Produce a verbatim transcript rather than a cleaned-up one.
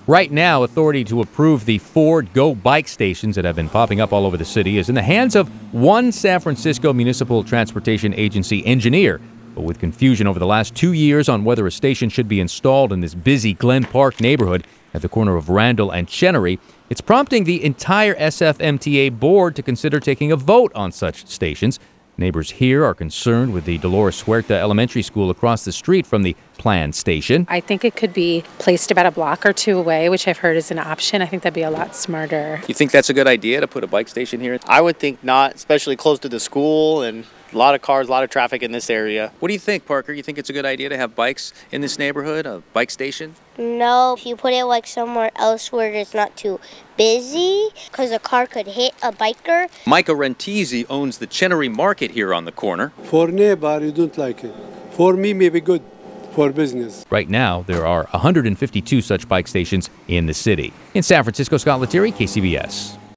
Right now, authority to approve the Ford Go bike stations that have been popping up all over the city is in the hands of one San Francisco Municipal Transportation Agency engineer. But with confusion over the last two years on whether a station should be installed in this busy Glen Park neighborhood at the corner of Randall and Chenery, it's prompting the entire S F M T A board to consider taking a vote on such stations. Neighbors here are concerned with the Dolores Huerta Elementary School across the street from the planned station. I think it could be placed about a block or two away, which I've heard is an option. I think that'd be a lot smarter. You think that's a good idea to put a bike station here? I would think not, especially close to the school and a lot of cars, a lot of traffic in this area. What do you think, Parker? You think it's a good idea to have bikes in this neighborhood, a bike station? No, if you put it like somewhere else where it's not too busy, because a car could hit a biker. Micah Rentisi owns the Chenery Market here on the corner. For neighbor, you don't like it. For me, maybe good for business. Right now, there are one hundred fifty-two such bike stations in the city. In San Francisco, Scott Lettieri, K C B S.